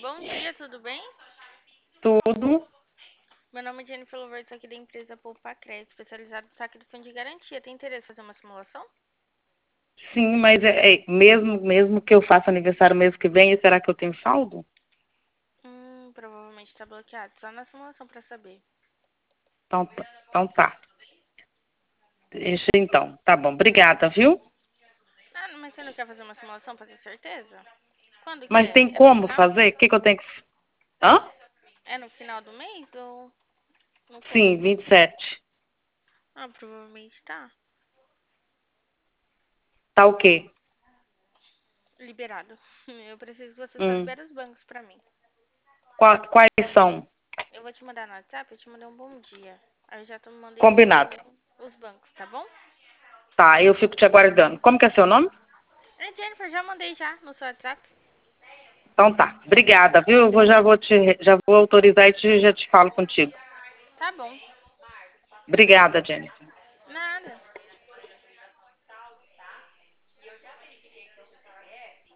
Bom dia, tudo bem? Tudo. Meu nome é Jennifer Louvert, sou aqui da empresa Poupa Crédito, especializada no saque do fundo de garantia. Tem interesse em fazer uma simulação? Sim, mas mesmo que eu faça aniversário mês que vem, será que eu tenho saldo? Provavelmente está bloqueado. Só na simulação para saber. Então tá. Deixa então. Tá bom. Obrigada, viu? Ah, mas você não quer fazer uma simulação para ter certeza? Quando que Mas é? tem É no como final? fazer? O que que eu tenho que... Hã? É no final do mês ou no Sim, começo? 27. Ah, provavelmente tá. Tá o quê? Liberado. Eu preciso que você só Hum. libere os bancos para mim. Quais são? Eu vou te mandar no WhatsApp, eu te mandei um bom dia. Aí eu já mandei Combinado. os bancos, tá bom? Tá, eu fico te aguardando. Como que é seu nome? É, Jennifer, já mandei já no seu WhatsApp. Então tá. Obrigada, viu? Já vou autorizar e já te falo contigo. Tá bom. Obrigada, Jenny.